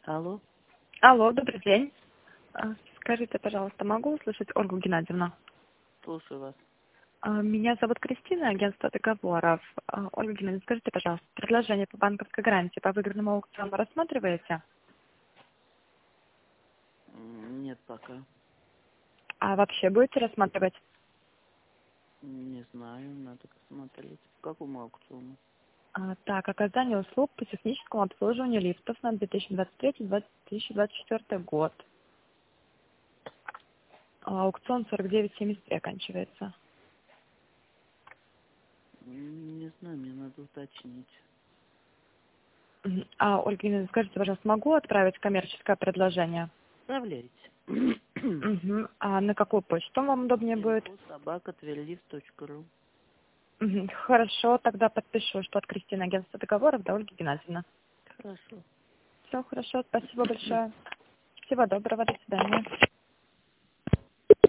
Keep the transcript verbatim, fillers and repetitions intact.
Алло, Алло, добрый день. А, Скажите, пожалуйста, могу услышать Ольгу Геннадьевну? слушаю вас. А, Меня зовут Кристина, агентство договоров. А, Ольга Геннадьевна, скажите, пожалуйста, предложение по банковской гарантии по выигранному аукциону рассматриваете? М, Нет пока. А вообще будете рассматривать? Не знаю, надо посмотреть. По какому аукциону? А, Так, оказание услуг по техническому обслуживанию лифтов на две тысячи двадцать третий — две тысячи двадцать четвёртый год. А, Аукцион сорок девять семьдесят три оканчивается. М, Не знаю, мне надо уточнить. Мгм. А, Ольга Геннадьевна, скажите, пожалуйста, могу отправить коммерческое предложение? Вставляйте. Мгм. А на какую почту вам удобнее будет? Инфо собака тверлифт точка ру. Мгм. Хорошо, тогда подпишу, что от Кристины, агентство договоров, до Ольги Геннадьевны. Хорошо. Все хорошо, спасибо большое. Всего доброго, до свидания.